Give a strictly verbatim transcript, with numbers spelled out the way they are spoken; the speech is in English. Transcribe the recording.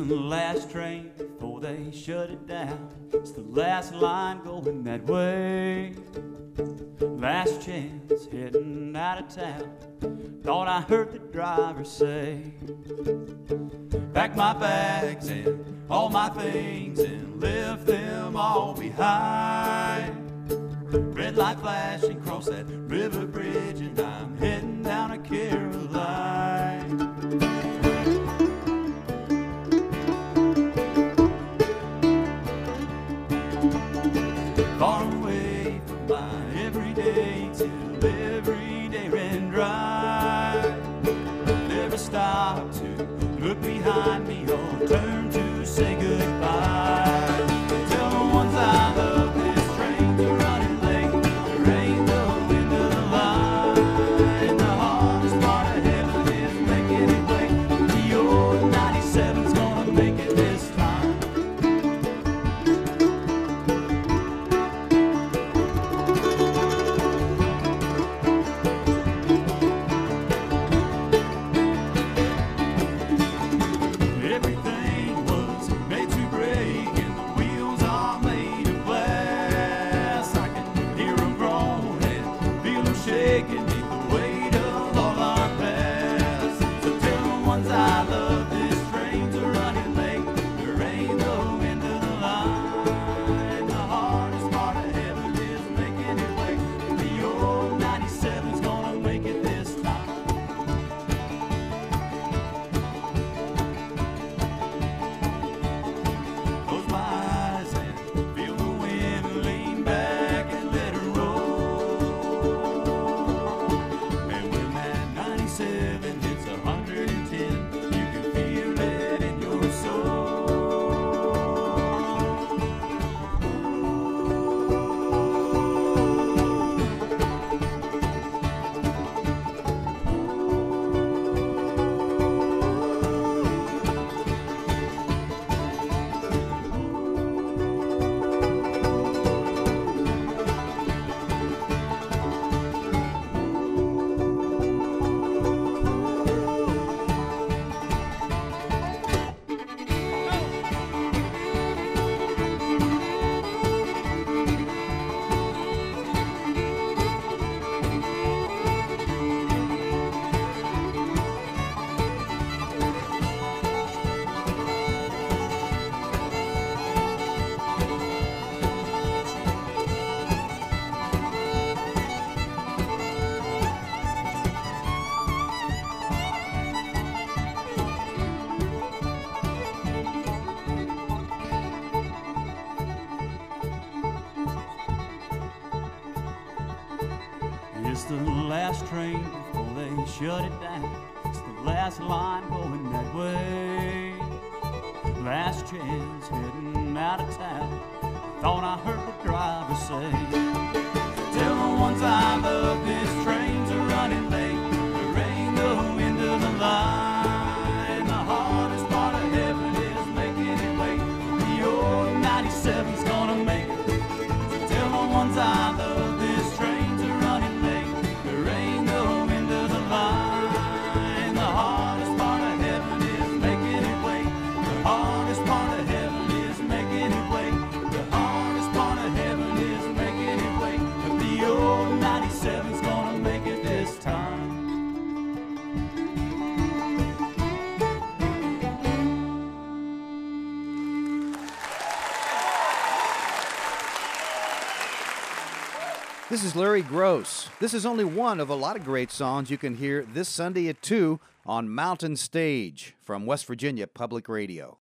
last train before they shut it down. It's the last line going that way. Last chance heading out of town. Thought I heard the driver say, pack my bags and all my things and left them all behind. Red light flashing across that river bridge, and I'm heading down to Caroline. Far away from my everyday till every day ran dry. Never stopped to look behind me or turn to say goodbye. Tell the ones I love this train's a running late. There ain't no end of the line. The hardest part of heaven is making it way. The old ninety-seven's gonna make it this time. Everything was made to break, and the wheels are made of glass. I can hear them groan and feel them shaking beneath the weight of all our past. So tell the ones I love this train's a running late. There ain't no end of the line. The hardest part of heaven is making it way. The old ninety-seven's gonna make it this time. Close my eyes and feel the wind, lean back and let it roll. And when that ninety-seven hits a hundred and ten, you can feel it in your soul. It's the last train before they shut it down. It's the last line going that way. Last chance heading out of town. Thought I heard the driver say, tell the ones I love this train's a running late. There ain't no end of the line. The hardest part of heaven is making it wait. The old ninety-seven's gonna make it. So tell the ones I love this train's a running late. There ain't no end of the line. The hardest part of heaven is making it wait. The hardest part of heaven is making it wait. The hardest part of heaven is making it wait. But the old ninety-seven's gonna make it this time. This is Larry Gross. This is only one of a lot of great songs you can hear this Sunday at two on Mountain Stage from West Virginia Public Radio.